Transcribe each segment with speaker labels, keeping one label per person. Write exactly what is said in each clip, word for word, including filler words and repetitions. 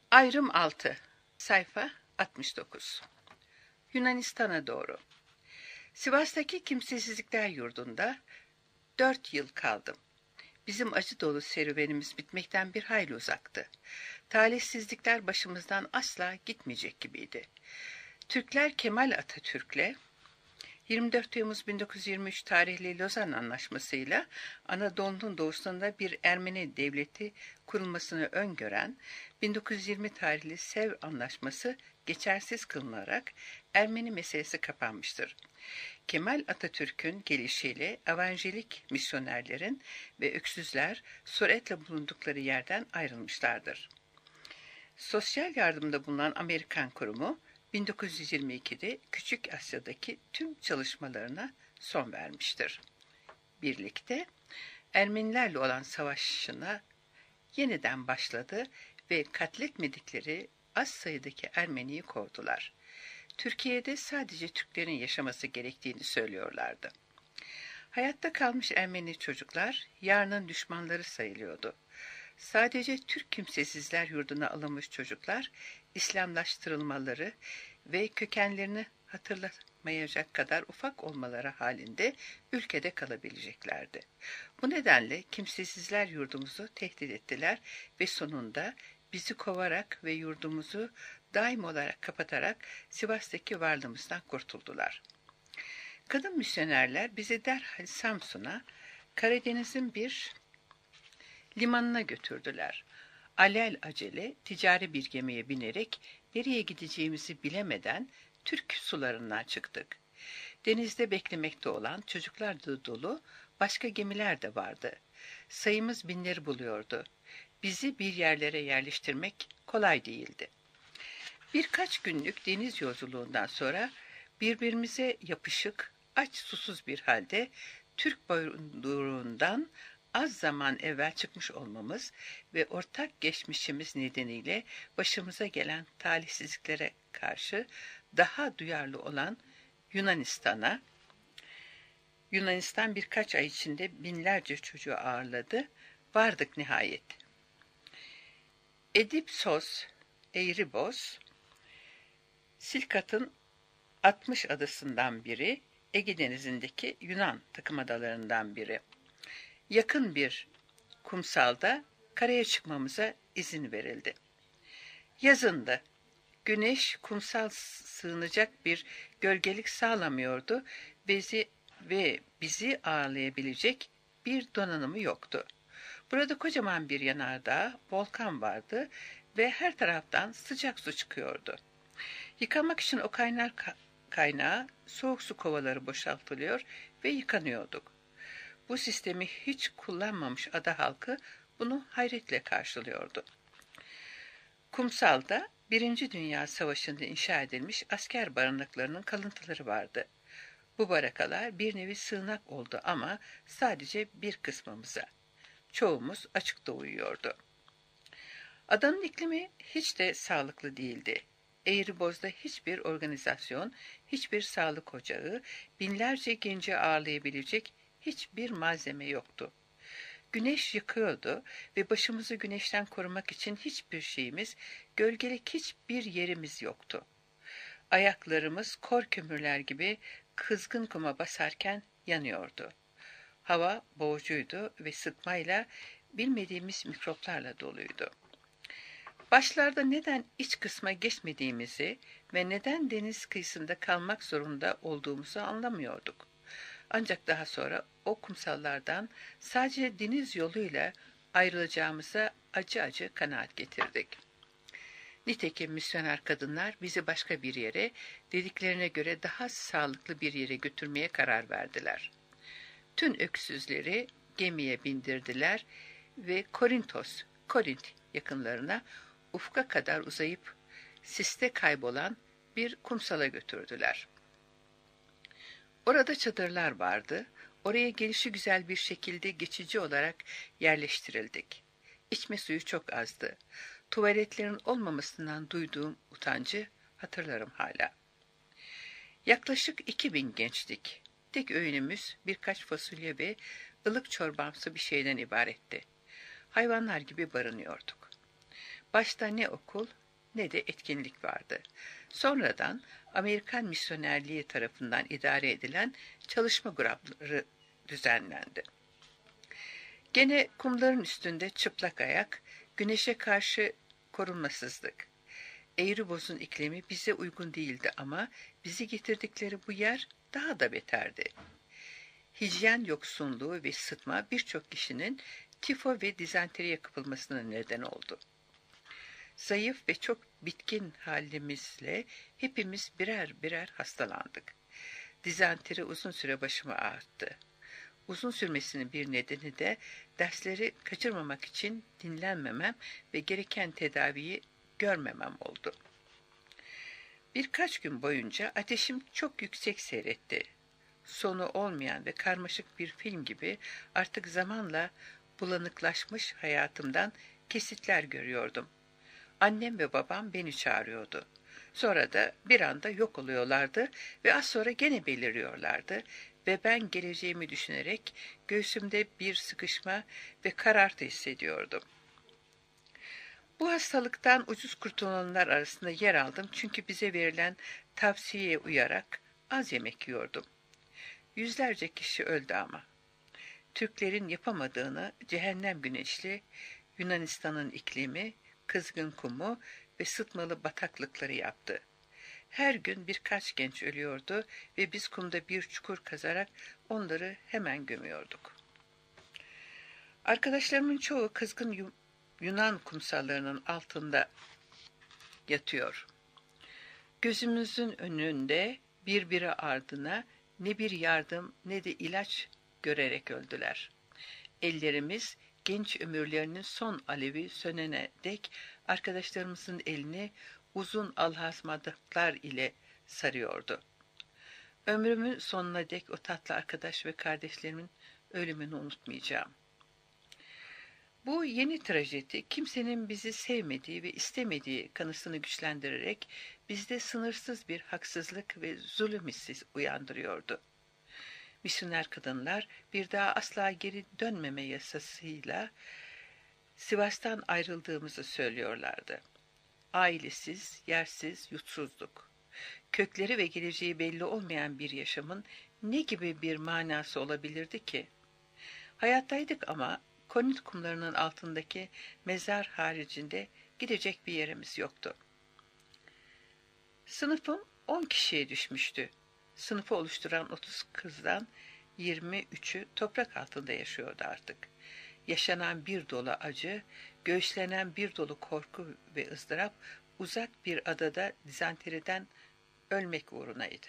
Speaker 1: Ayrım altı. Sayfa altmış dokuz. Yunanistan'a doğru. Sivas'taki kimsesizlikler yurdunda dört yıl kaldım. Bizim acı dolu serüvenimiz bitmekten bir hayli uzaktı. Talihsizlikler başımızdan asla gitmeyecek gibiydi. Türkler Kemal Atatürk'le yirmi dört Temmuz bin dokuz yüz yirmi üç tarihli Lozan Anlaşması'yla Anadolu'nun doğusunda bir Ermeni devleti kurulmasını öngören bin dokuz yüz yirmi tarihli Sevr Anlaşması geçersiz kılınarak Ermeni meselesi kapanmıştır. Kemal Atatürk'ün gelişiyle evangelik misyonerlerin ve öksüzler suretle bulundukları yerden ayrılmışlardır. Sosyal yardımda bulunan Amerikan kurumu bin dokuz yüz yirmi ikide Küçük Asya'daki tüm çalışmalarına son vermiştir. Birlikte Ermenilerle olan savaşına yeniden başladı ve katletmedikleri az sayıdaki Ermeniyi kovdular. Türkiye'de sadece Türklerin yaşaması gerektiğini söylüyorlardı. Hayatta kalmış Ermeni çocuklar yarının düşmanları sayılıyordu. Sadece Türk kimsesizler yurduna alınmış çocuklar İslamlaştırılmaları ve kökenlerini hatırlamayacak kadar ufak olmaları halinde ülkede kalabileceklerdi. Bu nedenle kimsesizler yurdumuzu tehdit ettiler ve sonunda bizi kovarak ve yurdumuzu daim olarak kapatarak Sivas'taki varlığımızdan kurtuldular. Kadın misyonerler bizi derhal Samsun'a, Karadeniz'in bir limanına götürdüler. Alel acele ticari bir gemiye binerek nereye gideceğimizi bilemeden Türk sularından çıktık. Denizde beklemekte olan çocuklar da dolu başka gemiler de vardı. Sayımız binleri buluyordu. Bizi bir yerlere yerleştirmek kolay değildi. Birkaç günlük deniz yolculuğundan sonra birbirimize yapışık, aç susuz bir halde Türk boyunduruğundan az zaman evvel çıkmış olmamız ve ortak geçmişimiz nedeniyle başımıza gelen talihsizliklere karşı daha duyarlı olan Yunanistan'a, Yunanistan birkaç ay içinde binlerce çocuğu ağırladı, vardık nihayet. Edipsos, Eğriboz, Silkat'ın altmış adasından biri, Ege Denizi'ndeki Yunan takımadalarından biri. Yakın bir kumsalda karaya çıkmamıza izin verildi. Yazındı. Güneş kumsal sığınacak bir gölgelik sağlamıyordu bizi ve bizi ağırlayabilecek bir donanımı yoktu. Burada kocaman bir yanardağ, volkan vardı ve her taraftan sıcak su çıkıyordu. Yıkamak için o kaynar kaynağa soğuk su kovaları boşaltılıyor ve yıkanıyorduk. Bu sistemi hiç kullanmamış ada halkı bunu hayretle karşılıyordu. Kumsalda Birinci Dünya Savaşı'nda inşa edilmiş asker barınaklarının kalıntıları vardı. Bu barakalar bir nevi sığınak oldu ama sadece bir kısmımıza. Çoğumuz açıkta uyuyordu. Adanın iklimi hiç de sağlıklı değildi. Eğriboz'da hiçbir organizasyon, hiçbir sağlık ocağı, binlerce genci ağırlayabilecek hiçbir malzeme yoktu. Güneş yıkıyordu ve başımızı güneşten korumak için hiçbir şeyimiz, gölgelik hiçbir yerimiz yoktu. Ayaklarımız kor kömürler gibi kızgın kuma basarken yanıyordu. Hava boğucuydu ve sıtmayla bilmediğimiz mikroplarla doluydu. Başlarda neden iç kısma geçmediğimizi ve neden deniz kıyısında kalmak zorunda olduğumuzu anlamıyorduk. Ancak daha sonra o kumsallardan sadece deniz yoluyla ayrılacağımıza acı acı kanaat getirdik. Nitekim misyoner kadınlar bizi başka bir yere, dediklerine göre daha sağlıklı bir yere götürmeye karar verdiler. Tüm öksüzleri gemiye bindirdiler ve Korintos, Korint yakınlarına ufka kadar uzayıp siste kaybolan bir kumsala götürdüler. Orada çadırlar vardı. Oraya gelişigüzel bir şekilde geçici olarak yerleştirildik. İçme suyu çok azdı. Tuvaletlerin olmamasından duyduğum utancı hatırlarım hala. Yaklaşık iki bin gençtik. Tek öğünümüz birkaç fasulye ve ılık çorbamsı bir şeyden ibaretti. Hayvanlar gibi barınıyorduk. Başta ne okul ne de etkinlik vardı. Sonradan Amerikan misyonerliği tarafından idare edilen çalışma grupları düzenlendi. Gene kumların üstünde çıplak ayak, güneşe karşı korunmasızlık. Eğriboz'un iklimi bize uygun değildi ama bizi getirdikleri bu yer daha da beterdi. Hijyen yoksunluğu ve sıtma birçok kişinin tifo ve dizenteriye kapılmasına neden oldu. Zayıf ve çok bitkin halimizle hepimiz birer birer hastalandık. Dizenteri uzun süre başımı ağrıttı. Uzun sürmesinin bir nedeni de dersleri kaçırmamak için dinlenmemem ve gereken tedaviyi görmemem oldu. Birkaç gün boyunca ateşim çok yüksek seyretti. Sonu olmayan ve karmaşık bir film gibi artık zamanla bulanıklaşmış hayatımdan kesitler görüyordum. Annem ve babam beni çağırıyordu. Sonra da bir anda yok oluyorlardı ve az sonra gene beliriyorlardı ve ben geleceğimi düşünerek göğsümde bir sıkışma ve karartı hissediyordum. Bu hastalıktan ucuz kurtulanlar arasında yer aldım çünkü bize verilen tavsiyeye uyarak az yemek yiyordum. Yüzlerce kişi öldü ama. Türklerin yapamadığını cehennem güneşli Yunanistan'ın iklimi, kızgın kumu ve sıtmalı bataklıkları yaptı. Her gün birkaç genç ölüyordu ve biz kumda bir çukur kazarak onları hemen gömüyorduk. Arkadaşlarımın çoğu kızgın Yunan kumsallarının altında yatıyor. Gözümüzün önünde birbiri ardına ne bir yardım ne de ilaç görerek öldüler. Ellerimiz genç ömürlerinin son alevi sönene dek arkadaşlarımızın elini uzun alhazmadıklar ile sarıyordu. Ömrümün sonuna dek o tatlı arkadaş ve kardeşlerimin ölümünü unutmayacağım. Bu yeni trajedi kimsenin bizi sevmediği ve istemediği kanısını güçlendirerek bizde sınırsız bir haksızlık ve zulüm hissi uyandırıyordu. Misyoner kadınlar bir daha asla geri dönmeme yasasıyla Sivas'tan ayrıldığımızı söylüyorlardı. Ailesiz, yersiz, yurtsuzluk. Kökleri ve geleceği belli olmayan bir yaşamın ne gibi bir manası olabilirdi ki? Hayattaydık ama Korinth kumlarının altındaki mezar haricinde gidecek bir yerimiz yoktu. Sınıfım on kişiye düşmüştü. Sınıfı oluşturan otuz kızdan yirmi üçü toprak altında yaşıyordu artık. Yaşanan bir dolu acı, göğüslenen bir dolu korku ve ızdırap uzak bir adada dizenteriden ölmek uğrunaydı.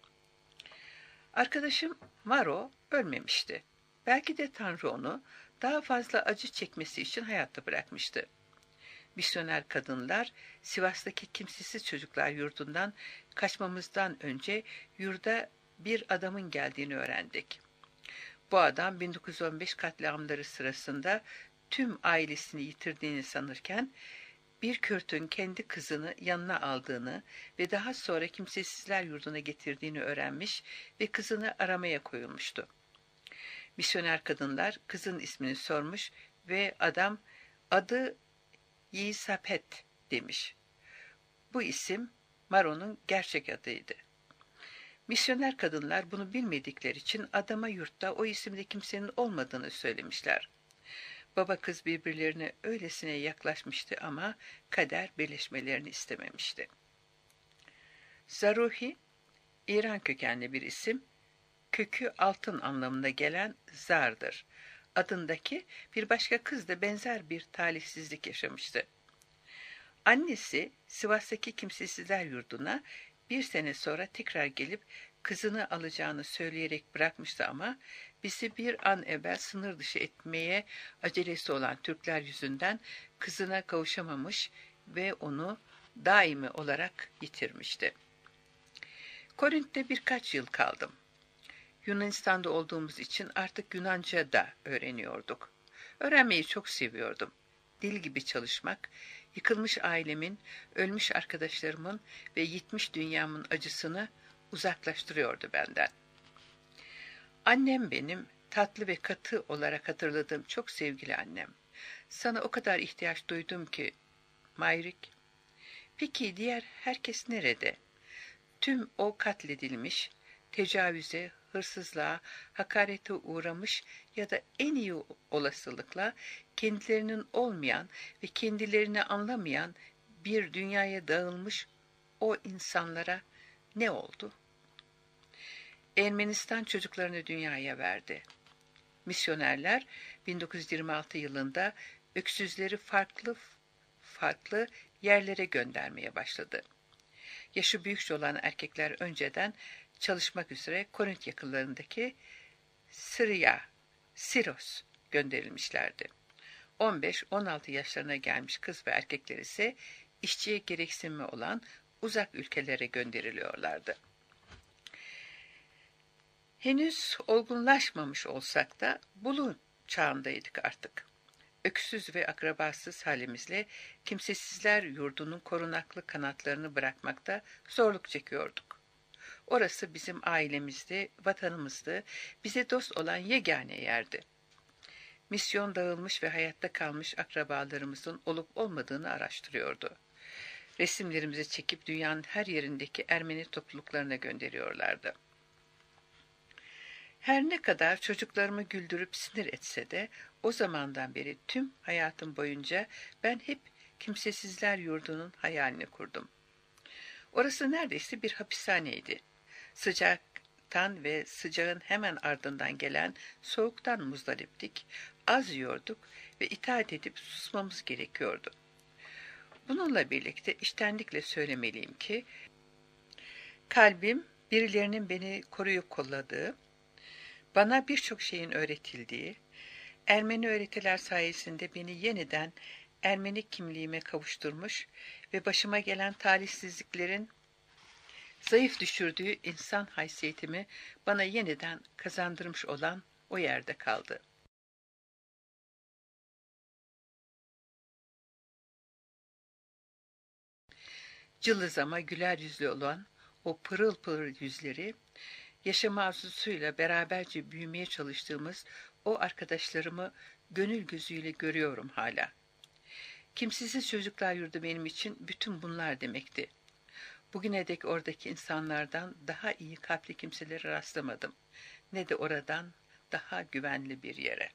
Speaker 1: Arkadaşım Maro ölmemişti. Belki de Tanrı onu daha fazla acı çekmesi için hayatta bırakmıştı. Misyoner kadınlar Sivas'taki kimsesiz çocuklar yurdundan kaçmamızdan önce yurda bir adamın geldiğini öğrendik. Bu adam bin dokuz yüz on beş katliamları sırasında tüm ailesini yitirdiğini sanırken bir Kürt'ün kendi kızını yanına aldığını ve daha sonra kimsesizler yurduna getirdiğini öğrenmiş ve kızını aramaya koyulmuştu. Misyoner kadınlar kızın ismini sormuş ve adam adı Yisapet demiş. Bu isim Maro'nun gerçek adıydı. Misyoner kadınlar bunu bilmedikleri için adama yurtta o isimde kimsenin olmadığını söylemişler. Baba kız birbirlerine öylesine yaklaşmıştı ama kader birleşmelerini istememişti. Zaruhi, İran kökenli bir isim, kökü altın anlamına gelen zardır. Adındaki bir başka kız da benzer bir talihsizlik yaşamıştı. Annesi Sivas'taki kimsesizler yurduna bir sene sonra tekrar gelip kızını alacağını söyleyerek bırakmıştı ama bizi bir an evvel sınır dışı etmeye acelesi olan Türkler yüzünden kızına kavuşamamış ve onu daimi olarak yitirmişti. Korinth'te birkaç yıl kaldım. Yunanistan'da olduğumuz için artık Yunanca da öğreniyorduk. Öğrenmeyi çok seviyordum. Dil gibi çalışmak, yıkılmış ailemin, ölmüş arkadaşlarımın ve yitmiş dünyamın acısını uzaklaştırıyordu benden. Annem benim, tatlı ve katı olarak hatırladığım çok sevgili annem. Sana o kadar ihtiyaç duydum ki Mayrik. Peki diğer herkes nerede? Tüm o katledilmiş, tecavüze, hırsızlığa, hakarete uğramış ya da en iyi olasılıkla kendilerinin olmayan ve kendilerini anlamayan bir dünyaya dağılmış o insanlara ne oldu? Ermenistan çocuklarını dünyaya verdi. Misyonerler bin dokuz yüz yirmi altı yılında öksüzleri farklı farklı yerlere göndermeye başladı. Yaşı büyükçe olan erkekler önceden çalışmak üzere Korint yakınlarındaki Sırya, Siros gönderilmişlerdi. on beş on altı yaşlarına gelmiş kız ve erkekler ise işçiye gereksinimi olan uzak ülkelere gönderiliyorlardı. Henüz olgunlaşmamış olsak da buluğ çağındaydık artık. Öksüz ve akrabasız halimizle kimsesizler yurdunun korunaklı kanatlarını bırakmakta zorluk çekiyorduk. Orası bizim ailemizdi, vatanımızdı, bize dost olan yegane yerdi. Misyon dağılmış ve hayatta kalmış akrabalarımızın olup olmadığını araştırıyordu. Resimlerimizi çekip dünyanın her yerindeki Ermeni topluluklarına gönderiyorlardı. Her ne kadar çocuklarımı güldürüp sinir etse de o zamandan beri tüm hayatım boyunca ben hep kimsesizler yurdunun hayalini kurdum. Orası neredeyse bir hapishaneydi. Sıcaktan ve sıcağın hemen ardından gelen soğuktan muzdariptik, az yiyorduk ve itaat edip susmamız gerekiyordu. Bununla birlikte içtenlikle söylemeliyim ki, kalbim birilerinin beni koruyup kolladığı, bana birçok şeyin öğretildiği, Ermeni öğretiler sayesinde beni yeniden Ermeni kimliğime kavuşturmuş ve başıma gelen talihsizliklerin zayıf düşürdüğü insan haysiyetimi bana yeniden kazandırmış olan o yerde kaldı. Cılız ama güler yüzlü olan o pırıl pırıl yüzleri, yaşam arzusuyla beraberce büyümeye çalıştığımız o arkadaşlarımı gönül gözüyle görüyorum hala. Kimsesiz çocuklar yurdu benim için bütün bunlar demekti. Bugüne dek oradaki insanlardan daha iyi kalpli kimselere rastlamadım. Ne de oradan daha güvenli bir yere.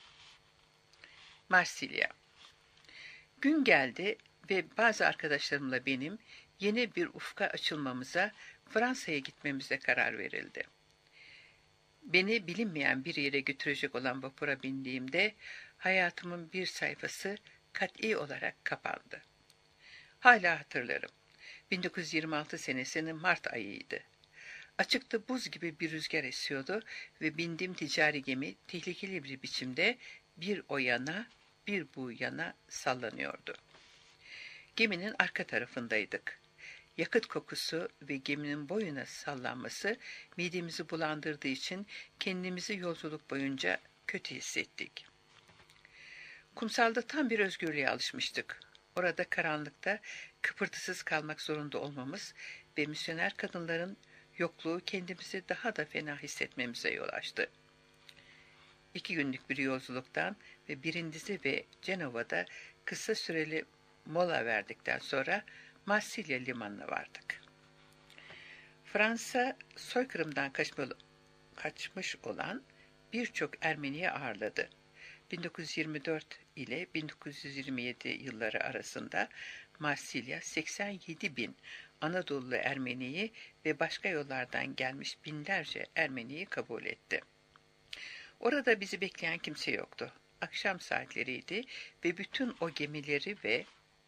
Speaker 1: Marsilya. Gün geldi ve bazı arkadaşlarımla benim yeni bir ufka açılmamıza, Fransa'ya gitmemize karar verildi. Beni bilinmeyen bir yere götürecek olan vapura bindiğimde hayatımın bir sayfası kat'i olarak kapandı. Hala hatırlarım. bin dokuz yüz yirmi altı senesinin Mart ayıydı. Açıkta buz gibi bir rüzgar esiyordu ve bindiğim ticari gemi tehlikeli bir biçimde bir o yana bir bu yana sallanıyordu. Geminin arka tarafındaydık. Yakıt kokusu ve geminin boyuna sallanması midemizi bulandırdığı için kendimizi yolculuk boyunca kötü hissettik. Kumsalda tam bir özgürlüğe alışmıştık. Orada karanlıkta kıpırtısız kalmak zorunda olmamız ve misyoner kadınların yokluğu kendimizi daha da fena hissetmemize yol açtı. İki günlük bir yolculuktan ve Brindisi ve Cenova'da kısa süreli mola verdikten sonra Marsilya limanına vardık. Fransa soykırımdan kaçmış olan birçok Ermeni'yi ağırladı. bin dokuz yüz yirmi dört ile bin dokuz yüz yirmi yedi yılları arasında Marsilya seksen yedi bin Anadolu Ermeniyi ve başka yollardan gelmiş binlerce Ermeniyi kabul etti. Orada bizi bekleyen kimse yoktu. Akşam saatleriydi ve bütün o gemileri ve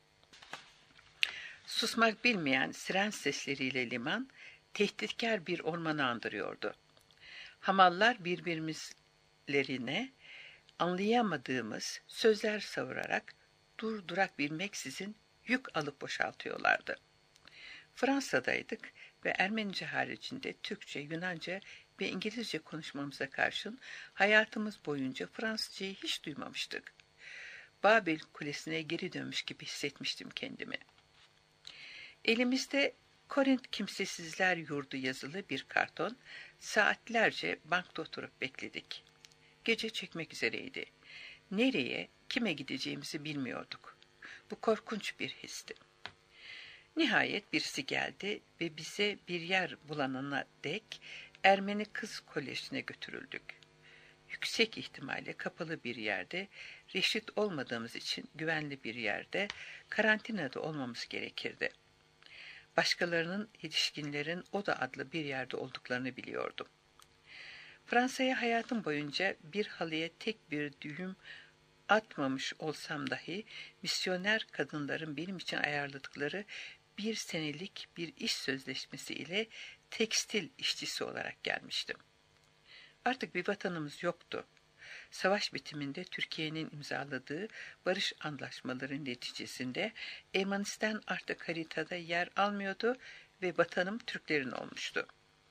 Speaker 1: susmak bilmeyen siren sesleriyle liman, tehditkar bir ormanı andırıyordu. Hamallar birbirimizlerine anlayamadığımız sözler savurarak dur durak bilmeksizin yük alıp boşaltıyorlardı. Fransa'daydık ve Ermenice haricinde Türkçe, Yunanca ve İngilizce konuşmamıza karşın hayatımız boyunca Fransızcayı hiç duymamıştık. Babil Kulesi'ne geri dönmüş gibi hissetmiştim kendimi. Elimizde Korint Kimsesizler Yurdu yazılı bir karton, saatlerce bankta oturup bekledik. Gece çekmek üzereydi. Nereye, kime gideceğimizi bilmiyorduk. Bu korkunç bir histi. Nihayet birisi geldi ve bize bir yer bulanana dek Ermeni Kız Koleji'ne götürüldük. Yüksek ihtimalle kapalı bir yerde, reşit olmadığımız için güvenli bir yerde, karantinada olmamız gerekirdi. Başkalarının, yetişkinlerin Oda adlı bir yerde olduklarını biliyordum. Fransa'ya hayatım boyunca bir halıya tek bir düğüm atmamış olsam dahi, misyoner kadınların benim için ayarladıkları bir senelik bir iş sözleşmesi ile tekstil işçisi olarak gelmiştim. Artık bir vatanımız yoktu. Savaş bitiminde Türkiye'nin imzaladığı barış antlaşmaları neticesinde Ermenistan artık haritada yer almıyordu ve vatanım Türklerin olmuştu.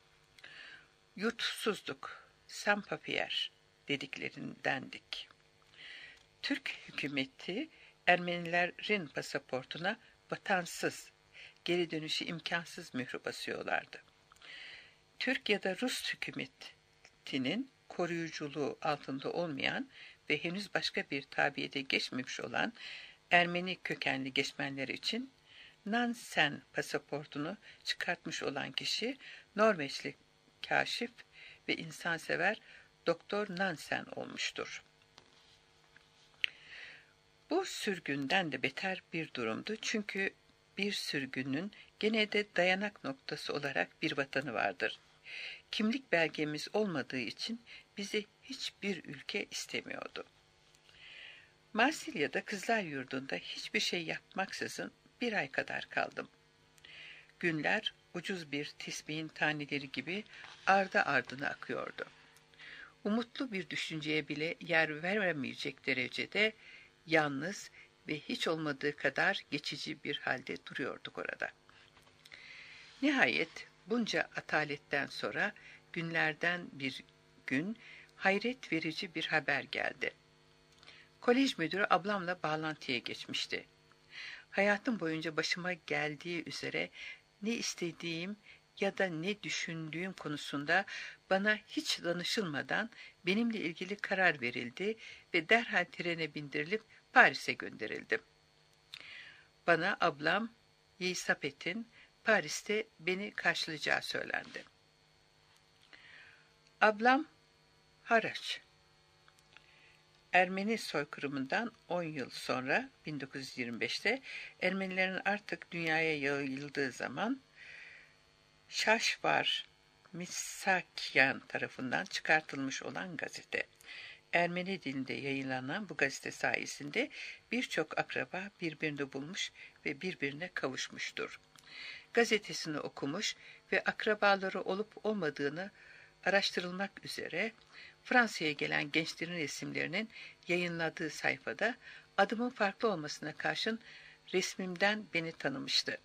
Speaker 1: Yurtsuzluk, sans papier dediklerindendik. Türk hükümeti Ermenilerin pasaportuna vatansız, geri dönüşü imkansız mührü basıyorlardı. Türk ya da Rus hükümetinin koruyuculuğu altında olmayan ve henüz başka bir tabiyete geçmemiş olan Ermeni kökenli göçmenler için Nansen pasaportunu çıkartmış olan kişi Norveçli kaşif ve insansever Doktor Nansen olmuştur. Bu sürgünden de beter bir durumdu çünkü bir sürgünün gene de dayanak noktası olarak bir vatanı vardır. Kimlik belgemiz olmadığı için bizi hiçbir ülke istemiyordu. Marsilya'da Kızlar Yurdu'nda hiçbir şey yapmaksızın bir ay kadar kaldım. Günler ucuz bir tesbihin taneleri gibi ardı ardına akıyordu. Umutlu bir düşünceye bile yer veremeyecek derecede yalnız ve hiç olmadığı kadar geçici bir halde duruyorduk orada. Nihayet bunca ataletten sonra günlerden bir gün hayret verici bir haber geldi. Kolej müdürü ablamla bağlantıya geçmişti. Hayatım boyunca başıma geldiği üzere ne istediğim ya da ne düşündüğüm konusunda bana hiç danışılmadan benimle ilgili karar verildi ve derhal trene bindirilip Paris'e gönderildim. Bana ablam Yeisapet'in Paris'te beni karşılayacağı söylendi. Ablam haraç. Ermeni soykırımından on yıl sonra bin dokuz yüz yirmi beşte Ermenilerin artık dünyaya yayıldığı zaman Şaşvar Misakyan tarafından çıkartılmış olan gazete. Ermeni dilinde yayınlanan bu gazete sayesinde birçok akraba birbirini bulmuş ve birbirine kavuşmuştur. Gazetesini okumuş ve akrabaları olup olmadığını araştırılmak üzere Fransa'ya gelen gençlerin resimlerinin yayınladığı sayfada adımın farklı olmasına karşın resmimden beni tanımıştı.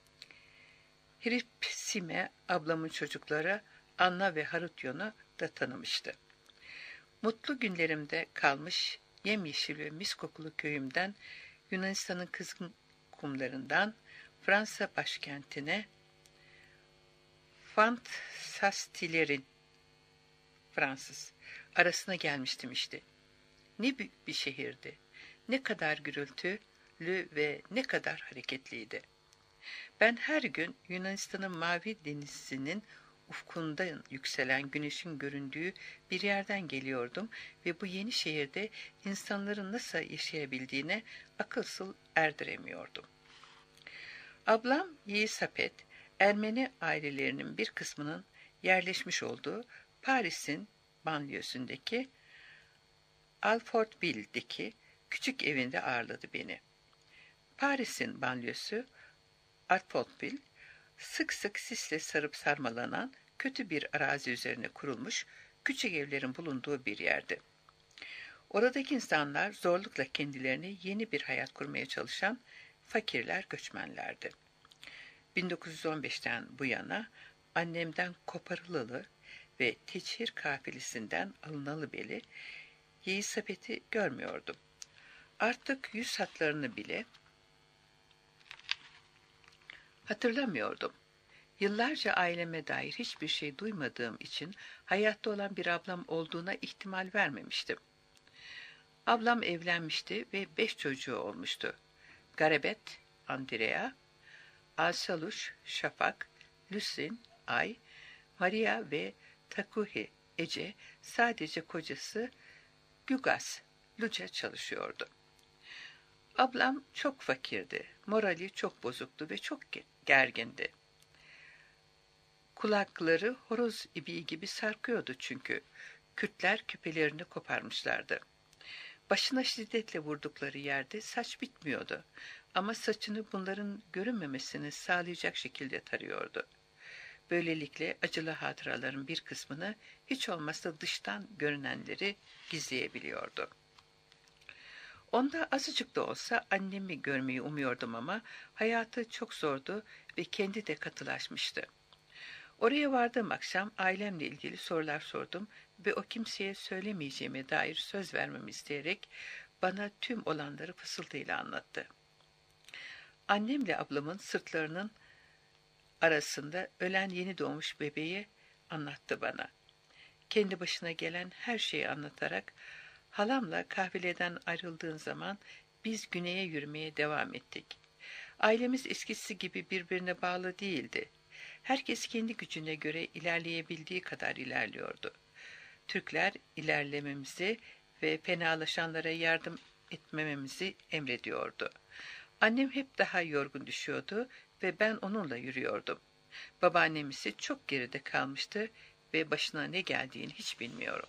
Speaker 1: Hripsime ablamın çocukları Anna ve Harutyon'u da tanımıştı. Mutlu günlerimde kalmış yemyeşil ve mis kokulu köyümden Yunanistan'ın kızgın kumlarından Fransa başkentine Fantastilerin Fransız arasına gelmiştim işte. Ne büyük bir şehirdi. Ne kadar gürültülü ve ne kadar hareketliydi. Ben her gün Yunanistan'ın mavi denizinin ufkundan yükselen güneşin göründüğü bir yerden geliyordum ve bu yeni şehirde insanların nasıl yaşayabildiğine akıl sır erdiremiyordum. Ablam Yeisapet, Ermeni ailelerinin bir kısmının yerleşmiş olduğu Paris'in banliyösündeki Alfortville'deki küçük evinde ağırladı beni. Paris'in banliyösü Alfortville, sık sık sisle sarıp sarmalanan kötü bir arazi üzerine kurulmuş küçük evlerin bulunduğu bir yerdi. Oradaki insanlar zorlukla kendilerine yeni bir hayat kurmaya çalışan fakirler, göçmenlerdi. bin dokuz yüz on beşten bu yana annemden koparılalı ve teçhir kafilesinden alınalı beri Yeisapet'i görmüyordum. Artık yüz hatlarını bile hatırlamıyordum. Yıllarca aileme dair hiçbir şey duymadığım için hayatta olan bir ablam olduğuna ihtimal vermemiştim. Ablam evlenmişti ve beş çocuğu olmuştu. Garabet, Andrea, Alsaluş, Şafak, Lüsin, Ay, Maria ve Takuhi, Ece sadece kocası Gügas, Luca çalışıyordu. Ablam çok fakirdi, morali çok bozuktu ve çok gergindi. Kulakları horoz ibiği gibi sarkıyordu çünkü. Kürtler küpelerini koparmışlardı. Başına şiddetle vurdukları yerde saç bitmiyordu. Ama saçını bunların görünmemesini sağlayacak şekilde tarıyordu. Böylelikle acılı hatıraların bir kısmını hiç olmazsa dıştan görünenleri gizleyebiliyordu. Onda azıcık da olsa annemi görmeyi umuyordum ama hayatı çok zordu ve kendi de katılaşmıştı. Oraya vardığım akşam ailemle ilgili sorular sordum ve o kimseye söylemeyeceğime dair söz vermemi isteyerek bana tüm olanları fısıltıyla anlattı. Annemle ablamın sırtlarının arasında ölen yeni doğmuş bebeği anlattı bana. Kendi başına gelen her şeyi anlatarak halamla kahveleden ayrıldığın zaman biz güneye yürümeye devam ettik. Ailemiz eskisi gibi birbirine bağlı değildi. Herkes kendi gücüne göre ilerleyebildiği kadar ilerliyordu. Türkler ilerlememizi ve fenalaşanlara yardım etmememizi emrediyordu. Annem hep daha yorgun düşüyordu ve ben onunla yürüyordum. Babaannem ise çok geride kalmıştı ve başına ne geldiğini hiç bilmiyorum.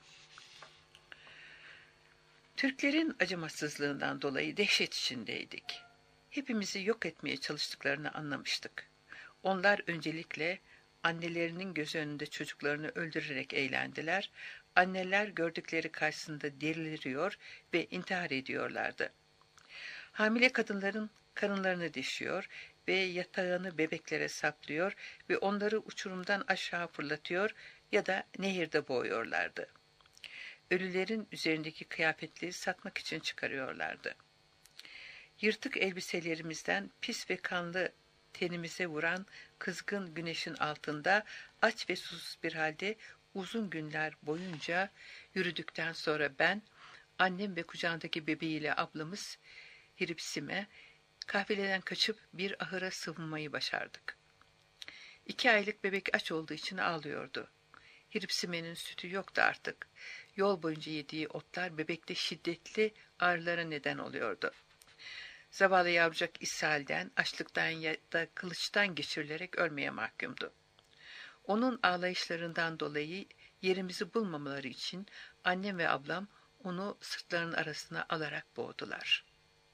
Speaker 1: Türklerin acımasızlığından dolayı dehşet içindeydik. Hepimizi yok etmeye çalıştıklarını anlamıştık. Onlar öncelikle annelerinin göz önünde çocuklarını öldürerek eğlendiler. Anneler gördükleri karşısında deliriyor ve intihar ediyorlardı. Hamile kadınların karınlarını deşiyor ve yatağını bebeklere saplıyor ve onları uçurumdan aşağı fırlatıyor ya da nehirde boğuyorlardı. Ölülerin üzerindeki kıyafetleri satmak için çıkarıyorlardı. Yırtık elbiselerimizden pis ve kanlı tenimize vuran kızgın güneşin altında aç ve susuz bir halde uzun günler boyunca yürüdükten sonra ben, annem ve kucağındaki bebeğiyle ablamız Hiripsime kahveleden kaçıp bir ahıra sığınmayı başardık. İki aylık bebek aç olduğu için ağlıyordu. Hiripsime'nin sütü yoktu artık. Yol boyunca yediği otlar bebekte şiddetli ağrılara neden oluyordu. Zavallı yavrucak ishalden, açlıktan ya da kılıçtan geçirilerek ölmeye mahkumdu. Onun ağlayışlarından dolayı yerimizi bulmamaları için annem ve ablam onu sırtlarının arasına alarak boğdular.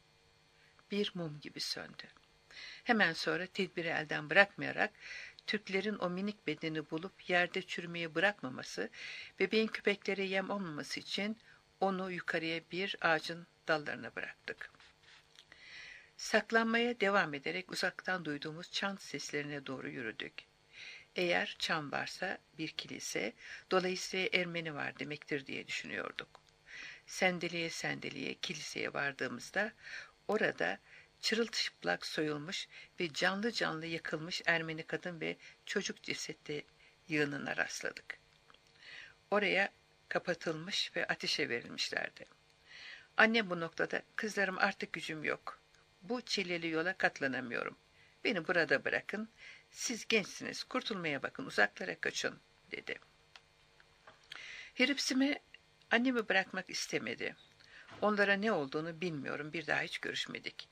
Speaker 1: Bir mum gibi söndü. Hemen sonra tedbiri elden bırakmayarak Türklerin o minik bedeni bulup yerde çürümeye bırakmaması, bebeğin köpeklere yem olmaması için onu yukarıya bir ağacın dallarına bıraktık. Saklanmaya devam ederek uzaktan duyduğumuz çan seslerine doğru yürüdük. Eğer çan varsa bir kilise, dolayısıyla Ermeni var demektir diye düşünüyorduk. Sendeleye sendeleye kiliseye vardığımızda orada çırılçıplak soyulmuş ve canlı canlı yakılmış Ermeni kadın ve çocuk cesedi yığınına rastladık. Oraya kapatılmış ve ateşe verilmişlerdi. Annem bu noktada, kızlarım artık gücüm yok. Bu çileli yola katlanamıyorum. Beni burada bırakın, siz gençsiniz, kurtulmaya bakın, uzaklara kaçın, dedi. Hiripsime annemi bırakmak istemedi. Onlara ne olduğunu bilmiyorum, bir daha hiç görüşmedik.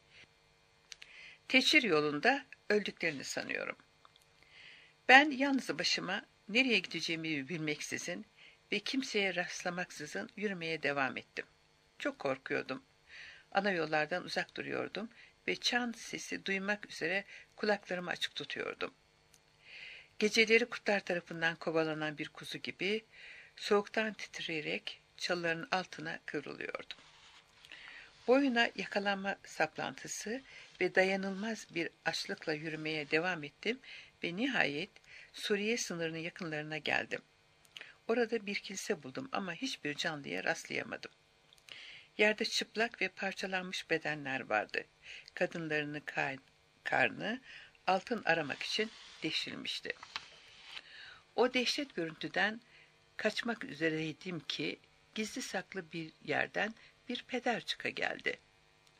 Speaker 1: Teçhir yolunda öldüklerini sanıyorum. Ben yalnız başıma nereye gideceğimi bilmeksizin ve kimseye rastlamaksızın yürümeye devam ettim. Çok korkuyordum. Ana yollardan uzak duruyordum ve çan sesi duymak üzere kulaklarımı açık tutuyordum. Geceleri kurtlar tarafından kovalanan bir kuzu gibi soğuktan titreyerek çalıların altına kıvrılıyordum. Boyuna yakalanma saplantısı ve dayanılmaz bir açlıkla yürümeye devam ettim ve nihayet Suriye sınırının yakınlarına geldim. Orada bir kilise buldum ama hiçbir canlıya rastlayamadım. Yerde çıplak ve parçalanmış bedenler vardı. Kadınların karnı altın aramak için deşilmişti. O dehşet görüntüden kaçmak üzereydim ki gizli saklı bir yerden bir peder çıka geldi.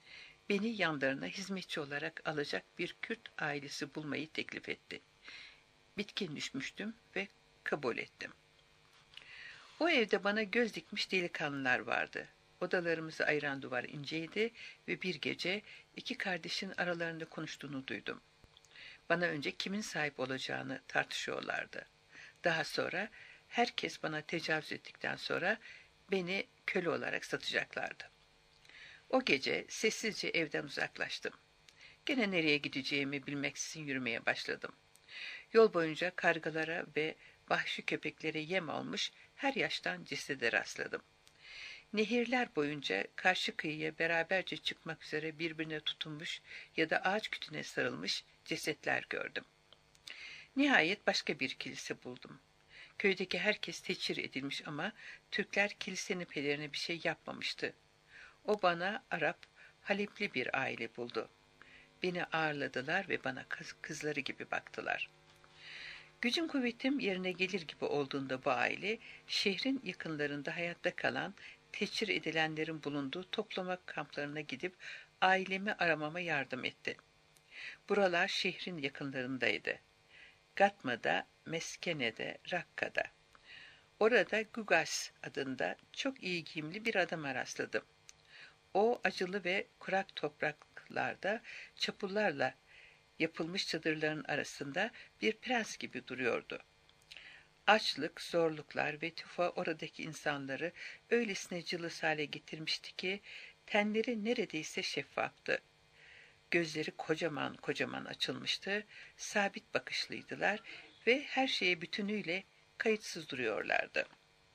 Speaker 1: Beni yanlarına hizmetçi olarak alacak bir Kürt ailesi bulmayı teklif etti. Bitkin düşmüştüm ve kabul ettim. O evde bana göz dikmiş delikanlılar vardı. Odalarımızı ayıran duvar inceydi ve bir gece iki kardeşin aralarında konuştuğunu duydum. Bana önce kimin sahip olacağını tartışıyorlardı. Daha sonra herkes bana tecavüz ettikten sonra beni köle olarak satacaklardı. O gece sessizce evden uzaklaştım. Gene nereye gideceğimi bilmeksizin yürümeye başladım. Yol boyunca kargalara ve vahşi köpeklere yem olmuş her yaştan cesede rastladım. Nehirler boyunca karşı kıyıya beraberce çıkmak üzere birbirine tutunmuş ya da ağaç kütüğüne sarılmış cesetler gördüm. Nihayet başka bir kilise buldum. Köydeki herkes teçhir edilmiş ama Türkler kilisenin pederine bir şey yapmamıştı. O bana Arap, Halepli bir aile buldu. Beni ağırladılar ve bana kız, kızları gibi baktılar. Gücüm kuvvetim yerine gelir gibi olduğunda bu aile, şehrin yakınlarında hayatta kalan, teçhir edilenlerin bulunduğu toplama kamplarına gidip ailemi aramama yardım etti. Buralar şehrin yakınlarındaydı. Gatma'da, Meskene'de, Rakka'da. Orada Gugas adında çok iyi giyimli bir adama rastladım. O acılı ve kurak topraklarda çapullarla yapılmış çadırların arasında bir prens gibi duruyordu. Açlık, zorluklar ve tüfa oradaki insanları öylesine cılız hale getirmişti ki tenleri neredeyse şeffaftı. Gözleri kocaman kocaman açılmıştı, sabit bakışlıydılar ve her şeye bütünüyle kayıtsız duruyorlardı.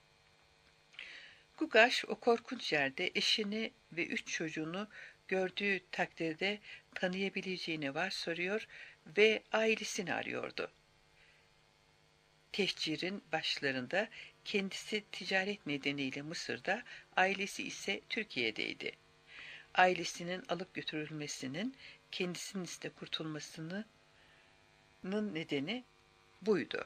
Speaker 1: Gugaş o korkunç yerde eşini ve üç çocuğunu gördüğü takdirde tanıyabileceğini varsayıyor ve ailesini arıyordu. Tehcirin başlarında kendisi ticaret nedeniyle Mısır'da, ailesi ise Türkiye'deydi. Ailesinin alıp götürülmesinin, kendisinin ise kurtulmasının nedeni buydu.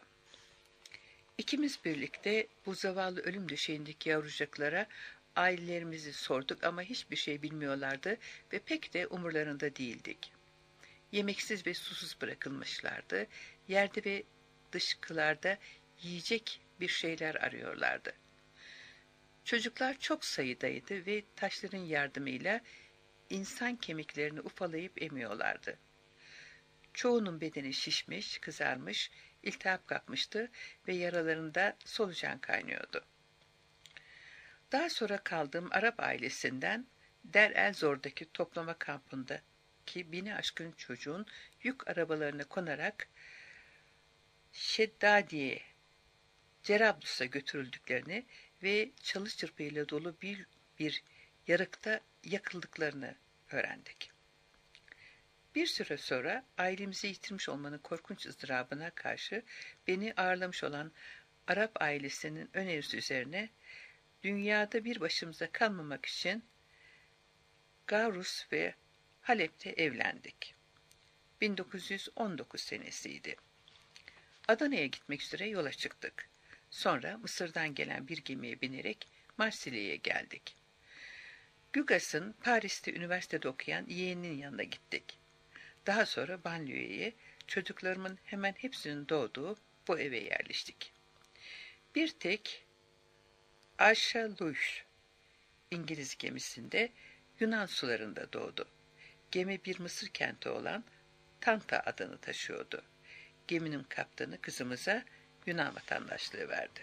Speaker 1: İkimiz birlikte bu zavallı ölüm döşeğindeki yavrucaklara ailelerimizi sorduk ama hiçbir şey bilmiyorlardı ve pek de umurlarında değildik. Yemeksiz ve susuz bırakılmışlardı, yerde ve dışkılarda yiyecek bir şeyler arıyorlardı. Çocuklar çok sayıdaydı ve taşların yardımıyla insan kemiklerini ufalayıp emiyorlardı. Çoğunun bedeni şişmiş, kızarmış, iltihap kapmıştı ve yaralarında solucan kaynıyordu. Daha sonra kaldığım Arap ailesinden Der el Zor'daki toplama kampındaki bini aşkın çocuğun yük arabalarına konarak Şeddadiye, Cerablus'a götürüldüklerini ve çalı çırpıyla dolu bir, bir yarıkta yakıldıklarını öğrendik. Bir süre sonra ailemizi yitirmiş olmanın korkunç ızdırabına karşı beni ağırlamış olan Arap ailesinin önerisi üzerine dünyada bir başımıza kalmamak için Gavrus ve Halep'te evlendik. bin dokuz yüz on dokuz senesiydi. Adana'ya gitmek üzere yola çıktık. Sonra Mısır'dan gelen bir gemiye binerek Marsilya'ya geldik. Gugas'ın Paris'te üniversitede okuyan yeğeninin yanına gittik. Daha sonra banliyöye, çocuklarımın hemen hepsinin doğduğu bu eve yerleştik. Bir tek Ayşe Louis İngiliz gemisinde Yunan sularında doğdu. Gemi bir Mısır kenti olan Tanta adını taşıyordu. Geminin kaptanı kızımıza Yunan vatandaşlığı verdi.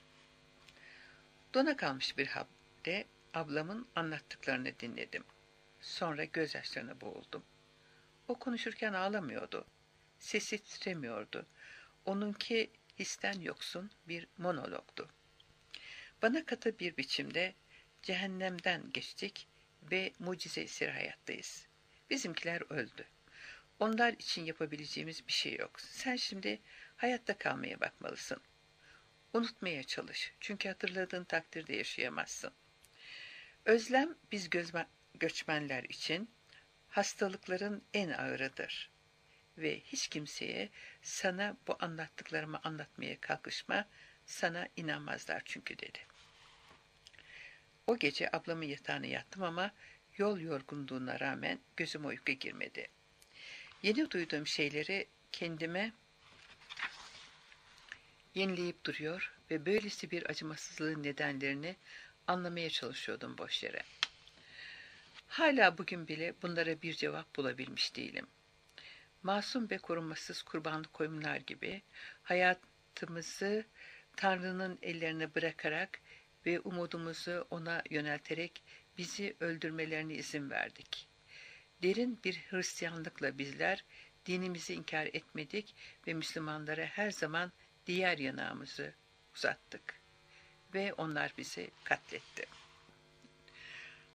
Speaker 1: Dona kalmış bir halde ablamın anlattıklarını dinledim. Sonra gözyaşlarına boğuldum. O konuşurken ağlamıyordu. Sesi titremiyordu. Onunki histen yoksun bir monologdu. Bana katı bir biçimde cehennemden geçtik ve mucize esir hayattayız. Bizimkiler öldü. Onlar için yapabileceğimiz bir şey yok. Sen şimdi hayatta kalmaya bakmalısın. Unutmaya çalış. Çünkü hatırladığın takdirde yaşayamazsın. Özlem biz gözme, göçmenler için hastalıkların en ağırıdır. Ve hiç kimseye sana bu anlattıklarımı anlatmaya kalkışma, sana inanmazlar çünkü dedi. O gece ablamın yatağına yattım ama Yol yorgunluğuna rağmen gözüme uyku girmedi. Yeni duyduğum şeyleri kendime yenileyip duruyor ve böylesi bir acımasızlığın nedenlerini anlamaya çalışıyordum boş yere. Hala bugün bile bunlara bir cevap bulabilmiş değilim. Masum ve korunmasız kurbanlık koyunlar gibi hayatımızı Tanrı'nın ellerine bırakarak ve umudumuzu ona yönelterek bizi öldürmelerine izin verdik. Derin bir Hristiyanlıkla bizler dinimizi inkar etmedik ve Müslümanlara her zaman diğer yanağımızı uzattık ve onlar bizi katletti.